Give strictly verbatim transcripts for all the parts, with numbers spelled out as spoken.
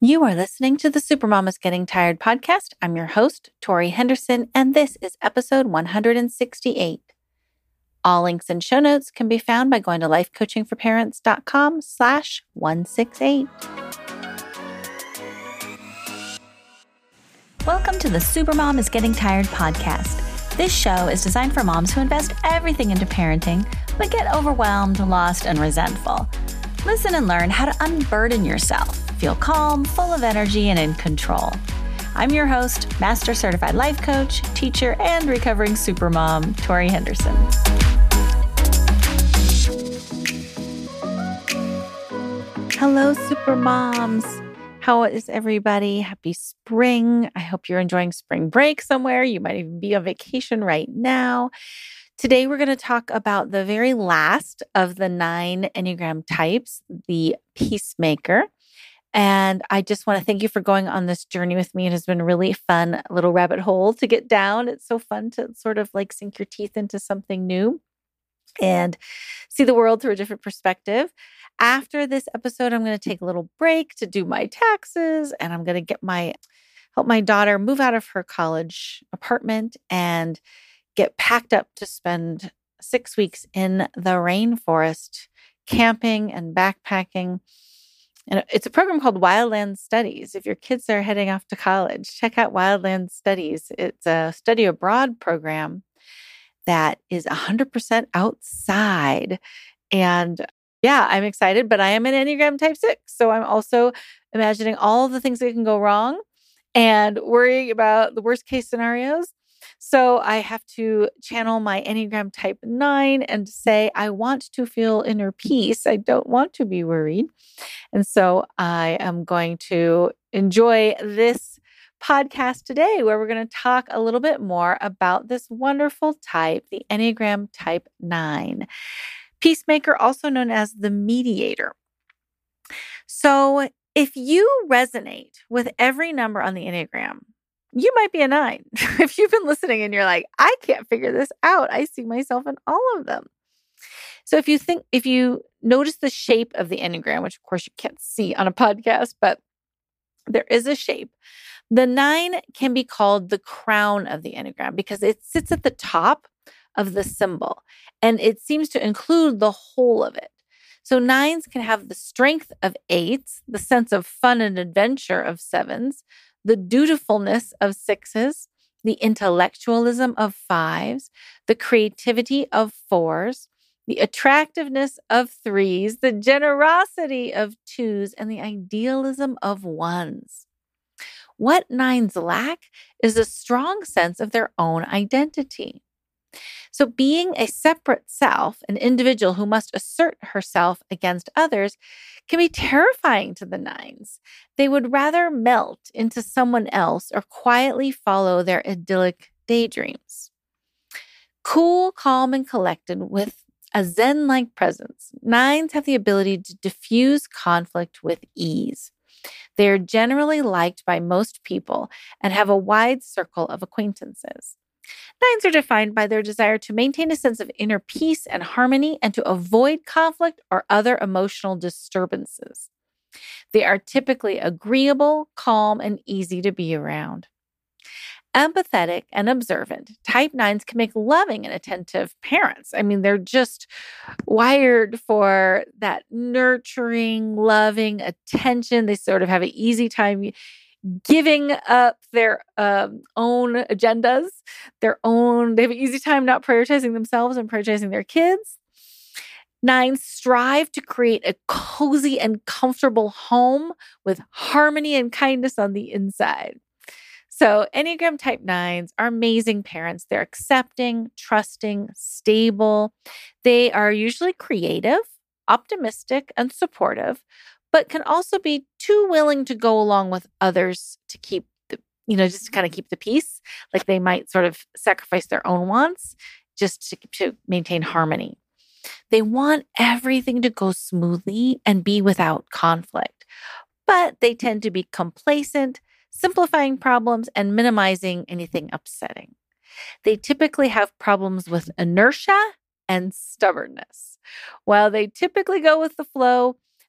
You are listening to the Supermom is Getting Tired podcast. I'm your host, Tori Henderson, and this is episode one hundred sixty-eight. All links and show notes can be found by going to lifecoachingforparents.com slash 168. Welcome to the Supermom is Getting Tired podcast. This show is designed for moms who invest everything into parenting, but get overwhelmed, lost, and resentful. Listen and learn how to unburden yourself, feel calm, full of energy, and in control. I'm your host, Master Certified Life Coach, teacher, and recovering supermom, Tori Henderson. Hello, supermoms. How is everybody? Happy spring. I hope you're enjoying spring break somewhere. You might even be on vacation right now. Today, we're going to talk about the very last of the nine Enneagram types, the Peacemaker. And I just want to thank you for going on this journey with me. It has been a really fun little rabbit hole to get down. It's so fun to sort of like sink your teeth into something new and see the world through a different perspective. After this episode, I'm going to take a little break to do my taxes, and I'm going to get my help my daughter move out of her college apartment and get packed up to spend six weeks in the rainforest, camping and backpacking. And it's a program called Wildland Studies. If your kids are heading off to college, check out Wildland Studies. It's a study abroad program that is one hundred percent outside. And yeah, I'm excited, but I am an Enneagram type six. So I'm also imagining all the things that can go wrong and worrying about the worst case scenarios. So I have to channel my Enneagram type nine and say, I want to feel inner peace. I don't want to be worried. And so I am going to enjoy this podcast today where we're going to talk a little bit more about this wonderful type, the Enneagram type nine. Peacemaker, also known as the mediator. So if you resonate with every number on the Enneagram, you might be a nine. If you've been listening and you're like, I can't figure this out, I see myself in all of them. So if you think, if you notice the shape of the Enneagram, which of course you can't see on a podcast, but there is a shape. The nine can be called the crown of the Enneagram because it sits at the top of the symbol and it seems to include the whole of it. So nines can have the strength of eights, the sense of fun and adventure of sevens, the dutifulness of sixes, the intellectualism of fives, the creativity of fours, the attractiveness of threes, the generosity of twos, and the idealism of ones. What nines lack is a strong sense of their own identity. So being a separate self, an individual who must assert herself against others, can be terrifying to the nines. They would rather melt into someone else or quietly follow their idyllic daydreams. Cool, calm, and collected with a Zen-like presence, nines have the ability to diffuse conflict with ease. They are generally liked by most people and have a wide circle of acquaintances. Nines are defined by their desire to maintain a sense of inner peace and harmony and to avoid conflict or other emotional disturbances. They are typically agreeable, calm, and easy to be around. Empathetic and observant, type nines can make loving and attentive parents. I mean, they're just wired for that nurturing, loving attention. They sort of have an easy time giving up their um, own agendas, their own, they have an easy time not prioritizing themselves and prioritizing their kids. Nines strive to create a cozy and comfortable home with harmony and kindness on the inside. So Enneagram type nines are amazing parents. They're accepting, trusting, stable. They are usually creative, optimistic, and supportive, but can also be too willing to go along with others to keep the, you know, just to kind of keep the peace. Like they might sort of sacrifice their own wants just to, to maintain harmony. They want everything to go smoothly and be without conflict, but they tend to be complacent, simplifying problems and minimizing anything upsetting. They typically have problems with inertia and stubbornness. While they typically go with the flow,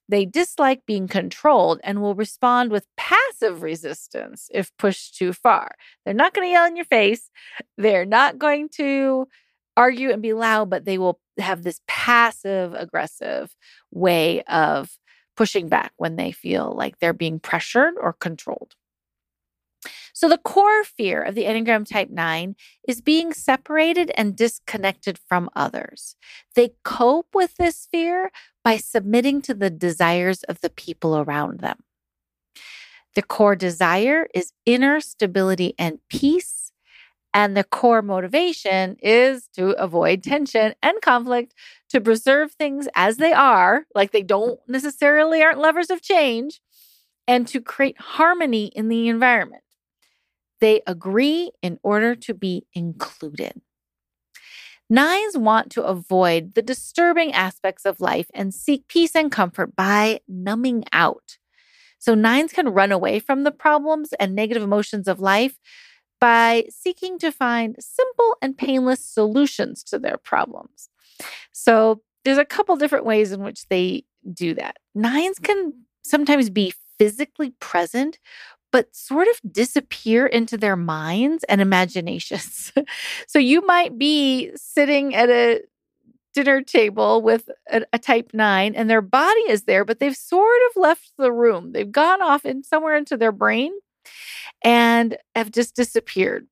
They dislike being controlled and will respond with passive resistance if pushed too far. They're not going to yell in your face. They're not going to argue and be loud, but they will have this passive aggressive way of pushing back when they feel like they're being pressured or controlled. So the core fear of the Enneagram Type nine is being separated and disconnected from others. They cope with this fear by submitting to the desires of the people around them. The core desire is inner stability and peace, and the core motivation is to avoid tension and conflict, to preserve things as they are, like they don't necessarily aren't lovers of change, and to create harmony in the environment. They agree in order to be included. Nines want to avoid the disturbing aspects of life and seek peace and comfort by numbing out. So nines can run away from the problems and negative emotions of life by seeking to find simple and painless solutions to their problems. So there's a couple different ways in which they do that. Nines can sometimes be physically present, but sort of disappear into their minds and imaginations. So you might be sitting at a dinner table with a, a type nine and their body is there, but they've sort of left the room. They've gone off in somewhere into their brain and have just disappeared.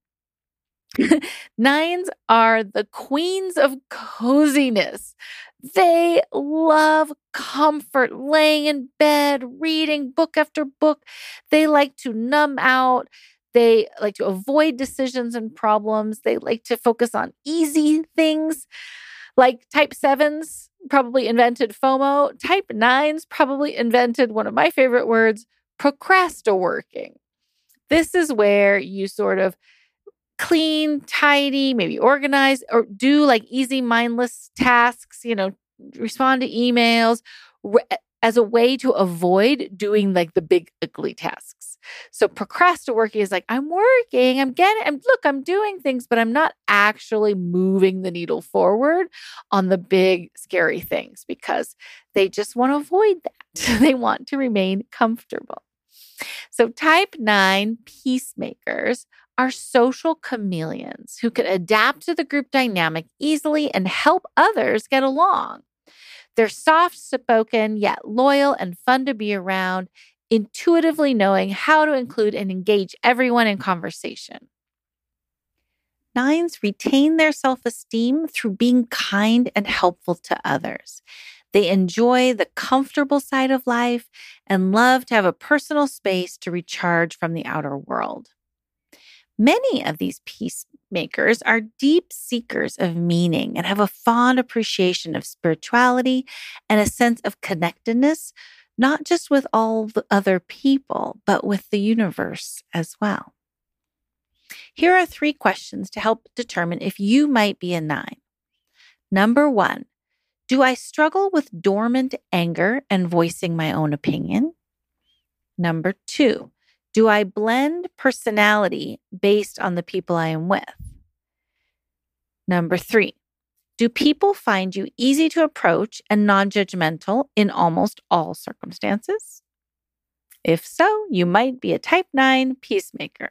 Nines are the queens of coziness. They love comfort, laying in bed, reading book after book. They like to numb out. They like to avoid decisions and problems. They like to focus on easy things. Like type sevens probably invented FOMO. Type nines probably invented one of my favorite words, procrastinating. This is where you sort of clean, tidy, maybe organize, or do like easy, mindless tasks, you know, respond to emails re- as a way to avoid doing like the big, ugly tasks. So procrastinating is like, I'm working, I'm getting, I'm, look, I'm doing things, but I'm not actually moving the needle forward on the big, scary things because they just want to avoid that. They want to remain comfortable. So type nine peacemakers are social chameleons who can adapt to the group dynamic easily and help others get along. They're soft-spoken, yet loyal and fun to be around, intuitively knowing how to include and engage everyone in conversation. Nines retain their self-esteem through being kind and helpful to others. They enjoy the comfortable side of life and love to have a personal space to recharge from the outer world. Many of these peacemakers are deep seekers of meaning and have a fond appreciation of spirituality and a sense of connectedness, not just with all the other people, but with the universe as well. Here are three questions to help determine if you might be a nine. Number one, do I struggle with dormant anger and voicing my own opinion? Number two, do I blend personality based on the people I am with? Number three, do people find you easy to approach and non-judgmental in almost all circumstances? If so, you might be a type nine peacemaker.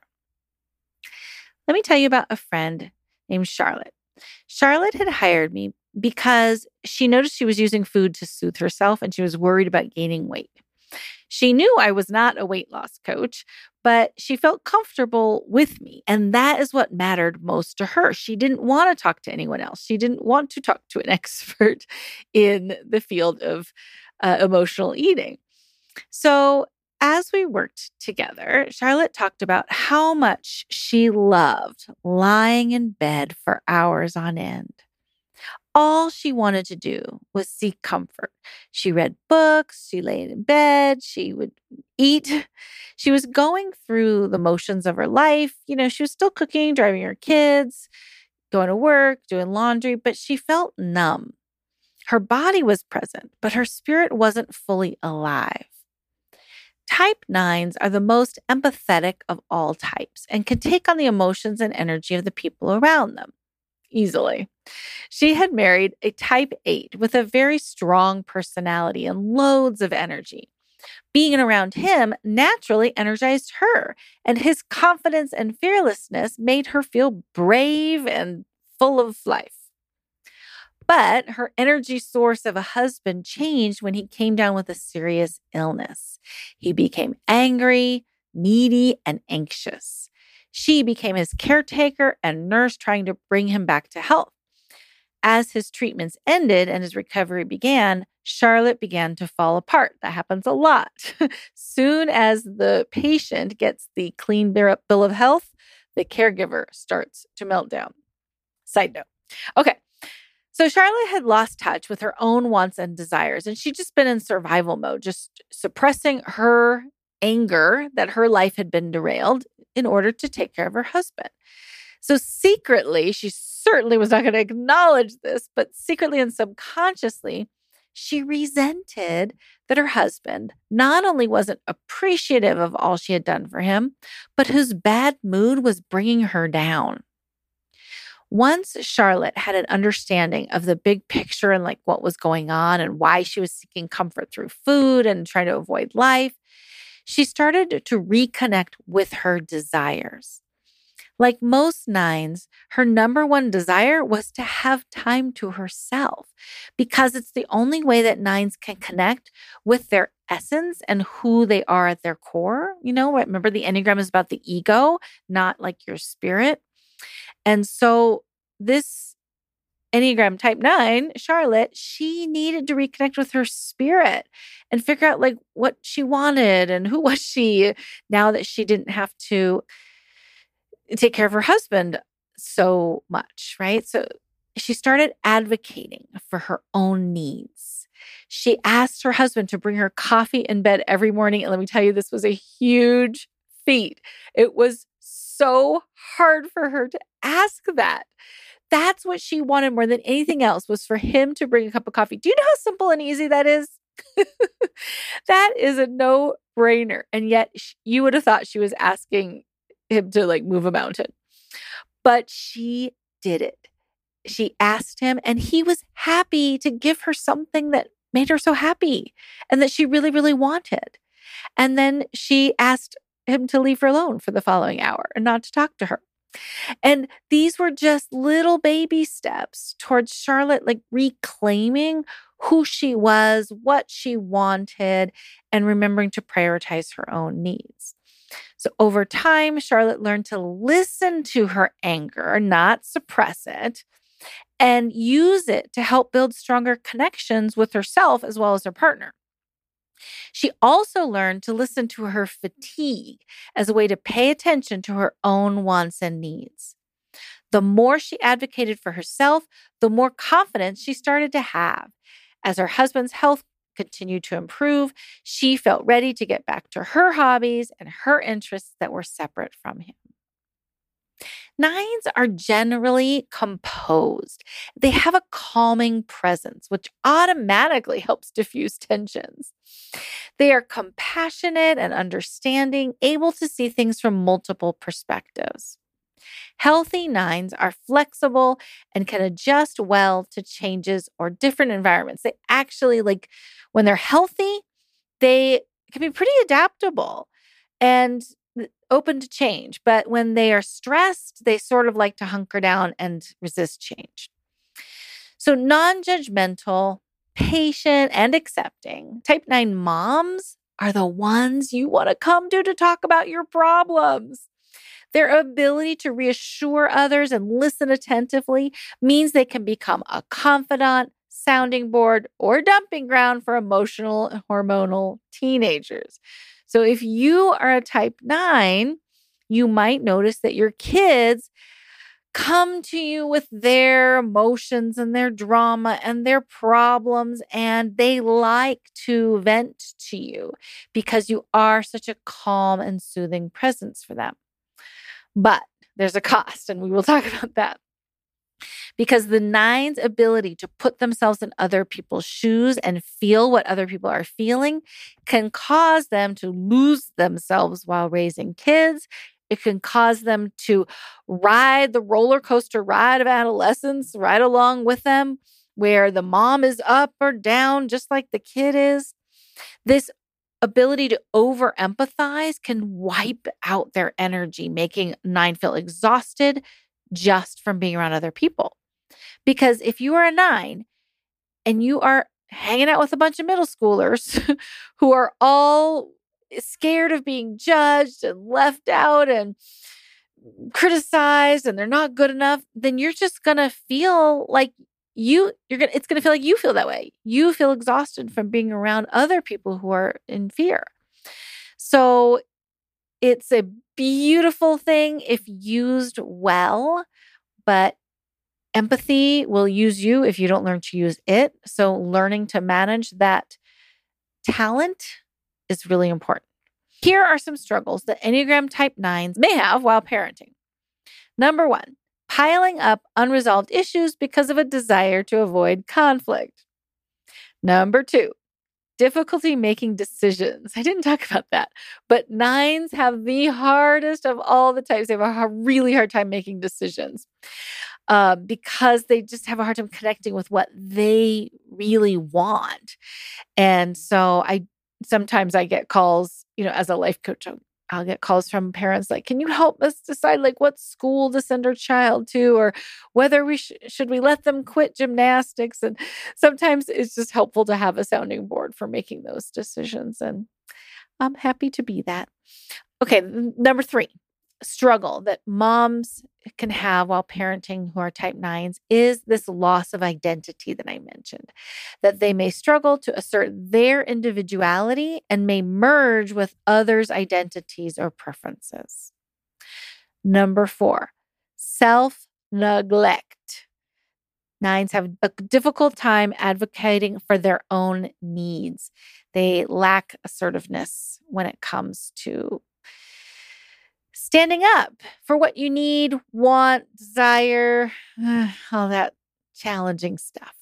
Let me tell you about a friend named Charlotte. Charlotte had hired me because she noticed she was using food to soothe herself and she was worried about gaining weight. She knew I was not a weight loss coach, but she felt comfortable with me. And that is what mattered most to her. She didn't want to talk to anyone else. She didn't want to talk to an expert in the field of uh, emotional eating. So as we worked together, Charlotte talked about how much she loved lying in bed for hours on end. All she wanted to do was seek comfort. She read books, she lay in bed, she would eat. She was going through the motions of her life. You know, she was still cooking, driving her kids, going to work, doing laundry, but she felt numb. Her body was present, but her spirit wasn't fully alive. Type nines are the most empathetic of all types and can take on the emotions and energy of the people around them. easily. She had married a type eight with a very strong personality and loads of energy. Being around him naturally energized her, and his confidence and fearlessness made her feel brave and full of life. But her energy source of a husband changed when he came down with a serious illness. He became angry, needy, and anxious. She became his caretaker and nurse, trying to bring him back to health. As his treatments ended and his recovery began, Charlotte began to fall apart. That happens a lot. Soon as the patient gets the clean bill of health, the caregiver starts to melt down. Side note. Okay. So Charlotte had lost touch with her own wants and desires, and she'd just been in survival mode, just suppressing her anger that her life had been derailed in order to take care of her husband. So secretly, she certainly was not going to acknowledge this, but secretly and subconsciously, she resented that her husband not only wasn't appreciative of all she had done for him, but whose bad mood was bringing her down. Once Charlotte had an understanding of the big picture and like what was going on and why she was seeking comfort through food and trying to avoid life, she started to reconnect with her desires. Like most nines, her number one desire was to have time to herself, because it's the only way that nines can connect with their essence and who they are at their core. You know, remember the Enneagram is about the ego, not like your spirit. And so this Enneagram type nine, Charlotte, she needed to reconnect with her spirit and figure out like what she wanted and who was she now that she didn't have to take care of her husband so much, right? So she started advocating for her own needs. She asked her husband to bring her coffee in bed every morning. And let me tell you, this was a huge feat. It was so hard for her to ask that. That's what she wanted more than anything else, was for him to bring a cup of coffee. Do you know how simple and easy that is? That is a no-brainer. And yet you would have thought she was asking him to like move a mountain. But she did it. She asked him, and he was happy to give her something that made her so happy and that she really, really wanted. And then she asked him to leave her alone for the following hour and not to talk to her. And these were just little baby steps towards Charlotte, like reclaiming who she was, what she wanted, and remembering to prioritize her own needs. So over time, Charlotte learned to listen to her anger, not suppress it, and use it to help build stronger connections with herself as well as her partner. She also learned to listen to her fatigue as a way to pay attention to her own wants and needs. The more she advocated for herself, the more confidence she started to have. As her husband's health continued to improve, she felt ready to get back to her hobbies and her interests that were separate from him. Nines are generally composed. They have a calming presence, which automatically helps diffuse tensions. They are compassionate and understanding, able to see things from multiple perspectives. Healthy nines are flexible and can adjust well to changes or different environments. They actually, like, when they're healthy, they can be pretty adaptable and open to change. But when they are stressed, they sort of like to hunker down and resist change. So non-judgmental, patient, and accepting type nine moms are the ones you want to come to to talk about your problems. Their ability to reassure others and listen attentively means they can become a confidant, sounding board, or dumping ground for emotional and hormonal teenagers. So if you are a type nine, you might notice that your kids come to you with their emotions and their drama and their problems, and they like to vent to you because you are such a calm and soothing presence for them. But there's a cost, and we will talk about that. Because the nine's ability to put themselves in other people's shoes and feel what other people are feeling can cause them to lose themselves while raising kids It can cause them to ride the roller coaster ride of adolescence right along with them, where the mom is up or down, just like the kid is. This ability to over empathize can wipe out their energy, making nine feel exhausted just from being around other people. Because if you are a nine and you are hanging out with a bunch of middle schoolers who are all scared of being judged and left out and criticized and they're not good enough, then you're just going to feel like you you're going to it's going to feel like you feel that way. You feel exhausted from being around other people who are in fear. So it's a beautiful thing if used well, but empathy will use you if you don't learn to use it. So learning to manage that talent is really important. Here are some struggles that Enneagram Type nines may have while parenting. Number one, piling up unresolved issues because of a desire to avoid conflict. Number two, difficulty making decisions. I didn't talk about that, but nines have the hardest of all the types. They have a really hard time making decisions uh, because they just have a hard time connecting with what they really want. And so I sometimes I get calls, you know, as a life coach, I'll, I'll get calls from parents like, can you help us decide like what school to send our child to, or whether we sh- should we let them quit gymnastics? And sometimes it's just helpful to have a sounding board for making those decisions. And I'm happy to be that. Okay. Number three, struggle that moms can have while parenting who are type nines is this loss of identity that I mentioned, that they may struggle to assert their individuality and may merge with others' identities or preferences. Number four, self-neglect. Nines have a difficult time advocating for their own needs. They lack assertiveness when it comes to standing up for what you need, want, desire, all that challenging stuff.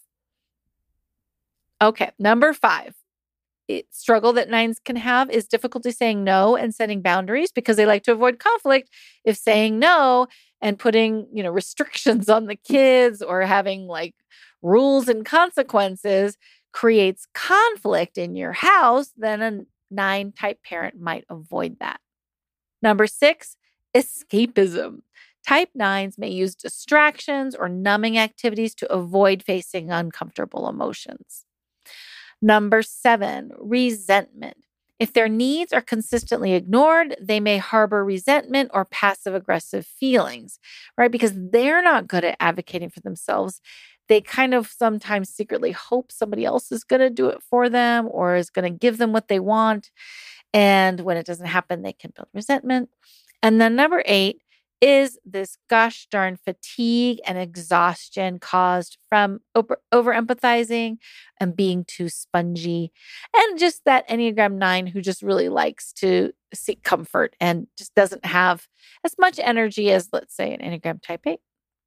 Okay, number five, it, struggle that nines can have is difficulty saying no and setting boundaries because they like to avoid conflict. If saying no and putting, you know, restrictions on the kids or having like rules and consequences creates conflict in your house, then a nine type parent might avoid that. Number six, escapism. Type nines may use distractions or numbing activities to avoid facing uncomfortable emotions. Number seven, resentment. If their needs are consistently ignored, they may harbor resentment or passive-aggressive feelings, right? Because they're not good at advocating for themselves. They kind of sometimes secretly hope somebody else is going to do it for them or is going to give them what they want. And when it doesn't happen, they can build resentment. And then number eight is this gosh darn fatigue and exhaustion caused from over, over empathizing and being too spongy. And just that Enneagram nine who just really likes to seek comfort and just doesn't have as much energy as, let's say, an Enneagram Type eight.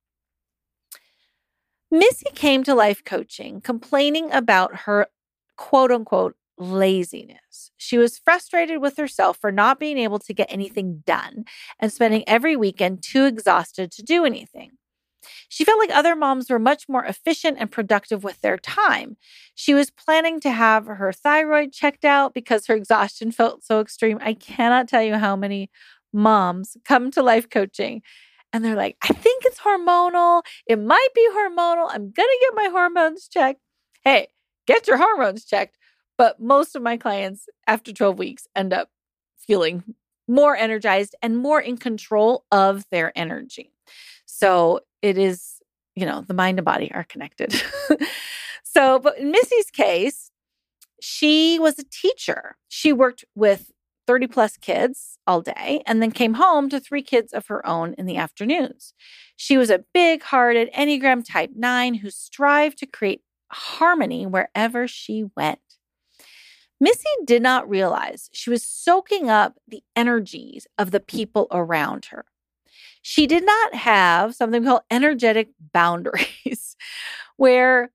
Missy came to life coaching complaining about her quote unquote laziness. She was frustrated with herself for not being able to get anything done and spending every weekend too exhausted to do anything. She felt like other moms were much more efficient and productive with their time. She was planning to have her thyroid checked out because her exhaustion felt so extreme. I cannot tell you how many moms come to life coaching and they're like, I think it's hormonal. It might be hormonal. I'm going to get my hormones checked. Hey, get your hormones checked. But most of my clients after twelve weeks end up feeling more energized and more in control of their energy. So it is, you know, the mind and body are connected. So, but in Missy's case, she was a teacher. She worked with thirty plus kids all day and then came home to three kids of her own in the afternoons. She was a big-hearted Enneagram Type nine who strived to create harmony wherever she went. Missy did not realize she was soaking up the energies of the people around her. She did not have something called energetic boundaries, where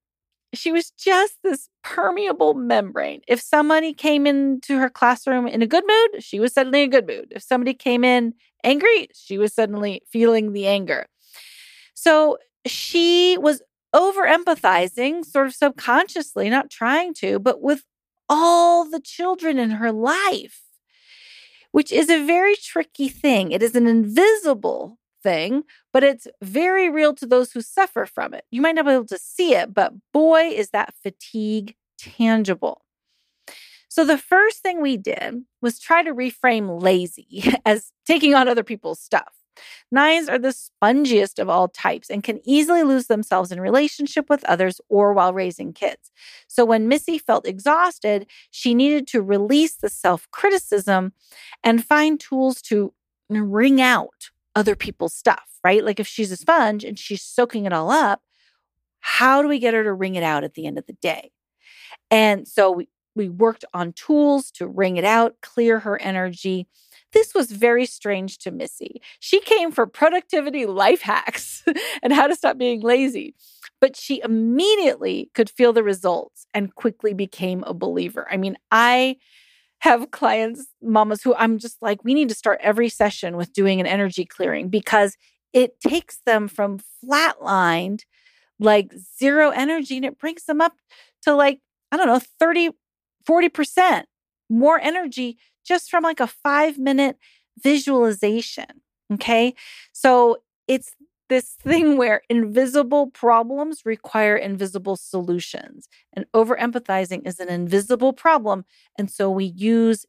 she was just this permeable membrane. If somebody came into her classroom in a good mood, she was suddenly in a good mood. If somebody came in angry, she was suddenly feeling the anger. So she was over empathizing, sort of subconsciously, not trying to, but with all the children in her life, which is a very tricky thing. It is an invisible thing, but it's very real to those who suffer from it. You might not be able to see it, but boy, is that fatigue tangible. So the first thing we did was try to reframe lazy as taking on other people's stuff. Nines are the spongiest of all types and can easily lose themselves in relationship with others or while raising kids. So when Missy felt exhausted, she needed to release the self-criticism and find tools to wring out other people's stuff, right? Like if she's a sponge and she's soaking it all up, how do we get her to wring it out at the end of the day? And so we, we worked on tools to wring it out, clear her energy. This was very strange to Missy. She came for productivity life hacks and how to stop being lazy. But she immediately could feel the results and quickly became a believer. I mean, I have clients, mamas, who I'm just like, we need to start every session with doing an energy clearing because it takes them from flatlined, like zero energy, and it brings them up to like, I don't know, thirty, forty percent more energy just from like a five minute visualization. Okay. So it's this thing where invisible problems require invisible solutions, and over empathizing is an invisible problem. And so we use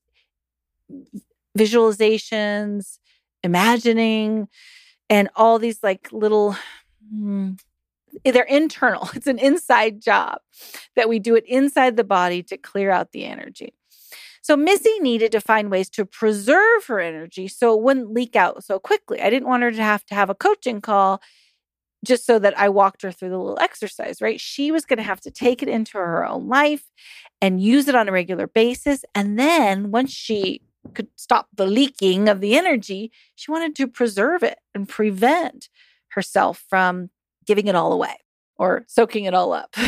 visualizations, imagining, and all these like little, mm, they're internal. It's an inside job that we do it inside the body to clear out the energy. So Missy needed to find ways to preserve her energy so it wouldn't leak out so quickly. I didn't want her to have to have a coaching call just so that I walked her through the little exercise, right? She was going to have to take it into her own life and use it on a regular basis. And then once she could stop the leaking of the energy, she wanted to preserve it and prevent herself from giving it all away or soaking it all up.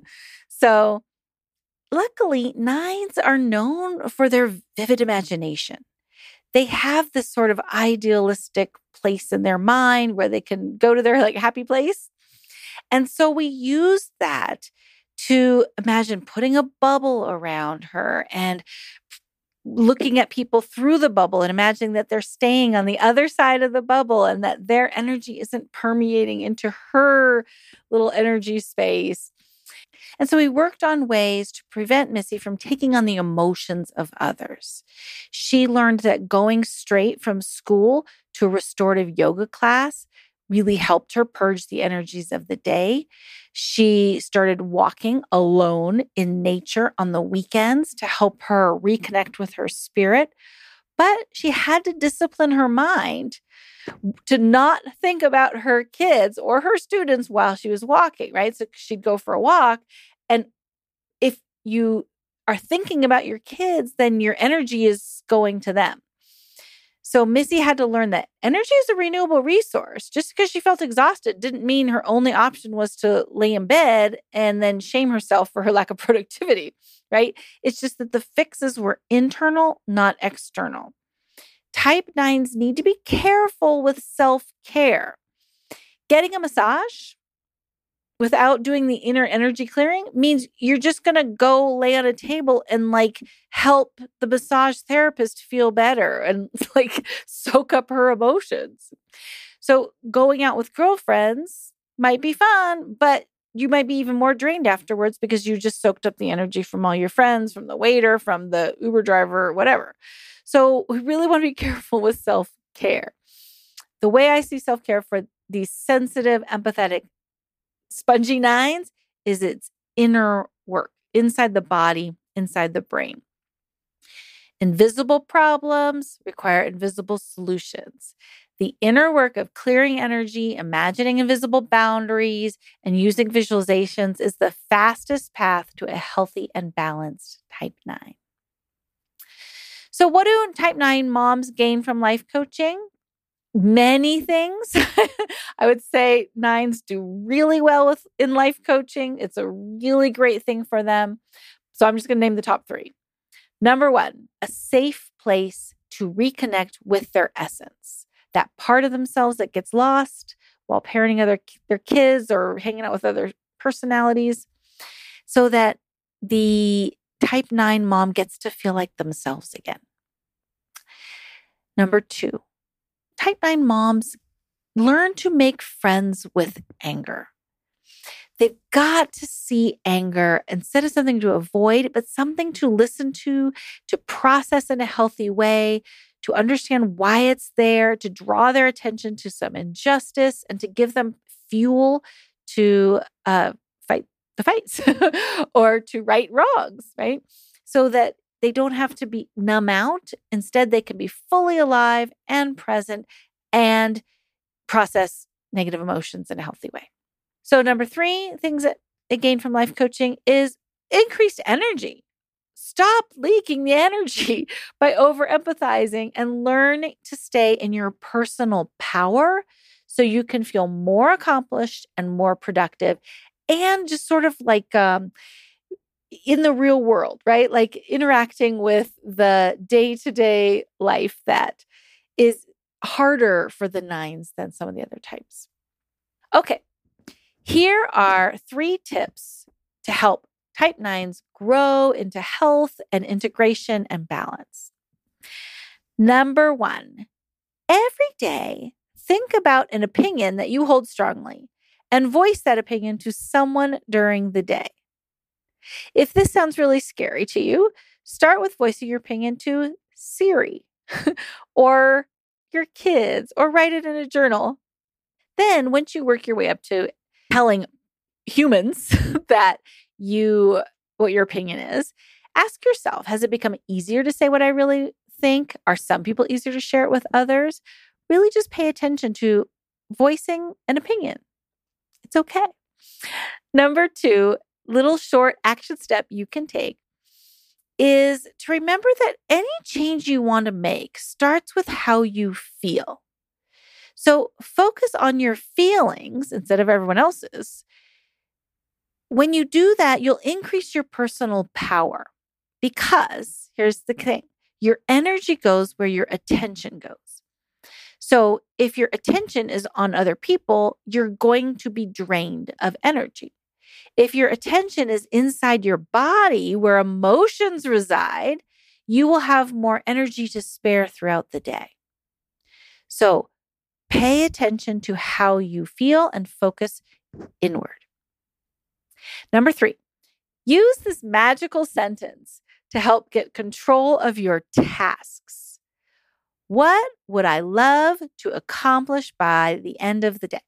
So luckily, nines are known for their vivid imagination. They have this sort of idealistic place in their mind where they can go to their like happy place. And so we use that to imagine putting a bubble around her and looking at people through the bubble and imagining that they're staying on the other side of the bubble and that their energy isn't permeating into her little energy space. And so we worked on ways to prevent Missy from taking on the emotions of others. She learned that going straight from school to a restorative yoga class really helped her purge the energies of the day. She started walking alone in nature on the weekends to help her reconnect with her spirit. But she had to discipline her mind to not think about her kids or her students while she was walking, right? So she'd go for a walk. And if you are thinking about your kids, then your energy is going to them. So Missy had to learn that energy is a renewable resource. Just because she felt exhausted didn't mean her only option was to lay in bed and then shame herself for her lack of productivity, right? It's just that the fixes were internal, not external. Type nines need to be careful with self-care. Getting a massage without doing the inner energy clearing means you're just going to go lay on a table and like help the massage therapist feel better and like soak up her emotions. So going out with girlfriends might be fun, but you might be even more drained afterwards because you just soaked up the energy from all your friends, from the waiter, from the Uber driver, whatever. So we really want to be careful with self-care. The way I see self-care for these sensitive, empathetic, spongy nines is it's inner work, inside the body, inside the brain. Invisible problems require invisible solutions. The inner work of clearing energy, imagining invisible boundaries, and using visualizations is the fastest path to a healthy and balanced type nine. So what do type nine moms gain from life coaching? many things. I would say nines do really well with in life coaching. It's a really great thing for them. So I'm just going to name the top three. Number one, a safe place to reconnect with their essence, that part of themselves that gets lost while parenting other their kids or hanging out with other personalities, so that the type nine mom gets to feel like themselves again. Number two, type nine moms learn to make friends with anger. They've got to see anger instead of something to avoid, but something to listen to, to process in a healthy way, to understand why it's there, to draw their attention to some injustice, and to give them fuel to uh, fight the fights or to right wrongs, right? So that they don't have to be numb out. Instead, they can be fully alive and present and process negative emotions in a healthy way. So number three, things that I gained from life coaching is increased energy. Stop leaking the energy by over empathizing and learn to stay in your personal power so you can feel more accomplished and more productive and just sort of like um, in the real world, right? Like interacting with the day-to-day life that is harder for the nines than some of the other types. Okay. Here are three tips to help type nines grow into health and integration and balance. Number one, every day, think about an opinion that you hold strongly and voice that opinion to someone during the day. If this sounds really scary to you, start with voicing your opinion to Siri or your kids, or write it in a journal. Then once you work your way up to telling humans that you, what your opinion is, ask yourself, has it become easier to say what I really think? Are some people easier to share it with others? Really just pay attention to voicing an opinion. It's okay. Number two, little short action step you can take is to remember that any change you want to make starts with how you feel. So focus on your feelings instead of everyone else's. When you do that, you'll increase your personal power because here's the thing, your energy goes where your attention goes. So if your attention is on other people, you're going to be drained of energy. If your attention is inside your body where emotions reside, you will have more energy to spare throughout the day. So pay attention to how you feel and focus inward. Number three, use this magical sentence to help get control of your tasks. What would I love to accomplish by the end of the day?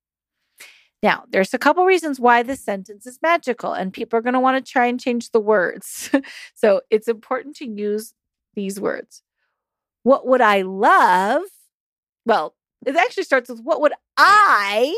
Now, there's a couple reasons why this sentence is magical, and people are going to want to try and change the words. So it's important to use these words. What would I love? Well, it actually starts with what would I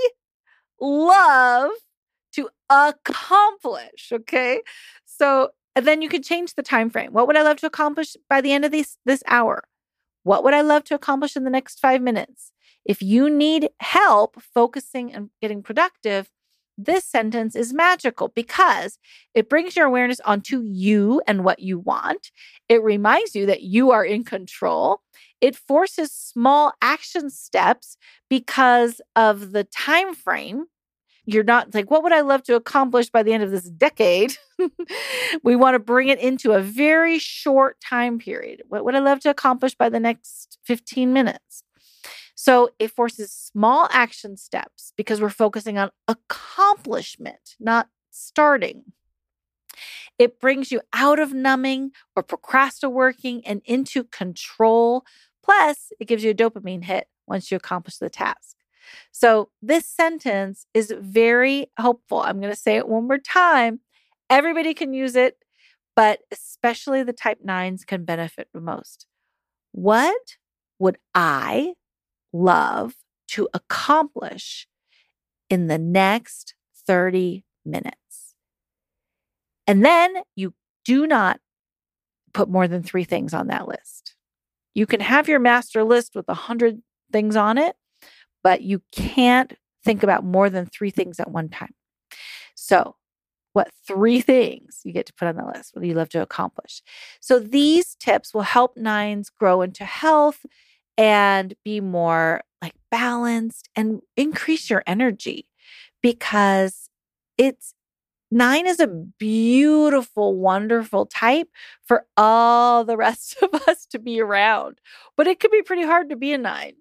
love to accomplish? Okay. So, and then you could change the time frame. What would I love to accomplish by the end of this, this hour? What would I love to accomplish in the next five minutes? If you need help focusing and getting productive, this sentence is magical because it brings your awareness onto you and what you want. It reminds you that you are in control. It forces small action steps because of the time frame. You're not like, what would I love to accomplish by the end of this decade? We want to bring it into a very short time period. What would I love to accomplish by the next fifteen minutes? So it forces small action steps because we're focusing on accomplishment, not starting. It brings you out of numbing or procrastinating and into control. Plus, it gives you a dopamine hit once you accomplish the task. So this sentence is very helpful. I'm going to say it one more time. Everybody can use it, but especially the type nines can benefit the most. What would I love to accomplish in the next thirty minutes? And then you do not put more than three things on that list. You can have your master list with a hundred things on it, but you can't think about more than three things at one time. So what three things you get to put on the list? What do you love to accomplish? So these tips will help nines grow into health and be more like balanced and increase your energy, because it's nine is a beautiful, wonderful type for all the rest of us to be around, but it could be pretty hard to be a nine.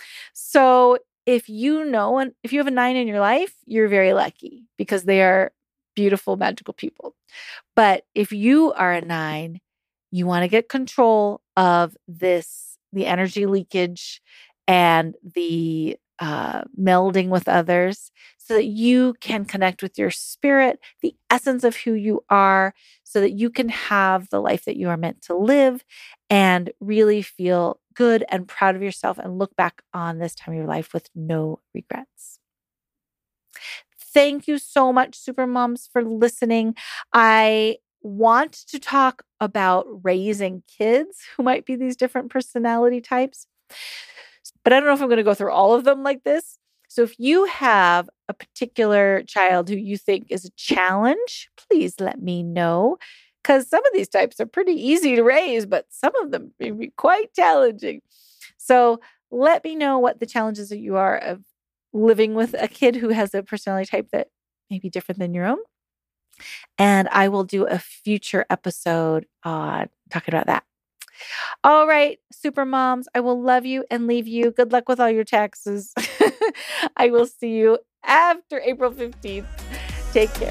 So if you know, and if you have a nine in your life, you're very lucky because they are beautiful, magical people. But if you are a nine, you want to get control of this, the energy leakage and the uh, melding with others so that you can connect with your spirit, the essence of who you are, so that you can have the life that you are meant to live and really feel good and proud of yourself and look back on this time of your life with no regrets. Thank you so much, Supermoms, for listening. I want to talk about raising kids who might be these different personality types, but I don't know if I'm going to go through all of them like this. So if you have a particular child who you think is a challenge, please let me know, because some of these types are pretty easy to raise, but some of them may be quite challenging. So let me know what the challenges that you are of living with a kid who has a personality type that may be different than your own. And I will do a future episode on talking about that. All right, super moms, I will love you and leave you. Good luck with all your taxes. I will see you after April fifteenth. Take care.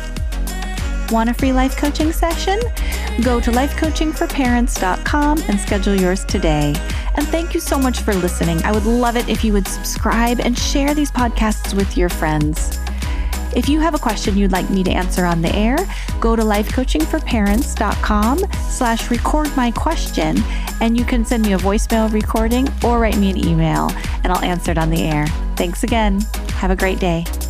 Want a free life coaching session? Go to life coaching for parents dot com and schedule yours today. And thank you so much for listening. I would love it if you would subscribe and share these podcasts with your friends. If you have a question you'd like me to answer on the air, go to life coaching for parents dot com slash record my question, and you can send me a voicemail recording or write me an email, and I'll answer it on the air. Thanks again. Have a great day.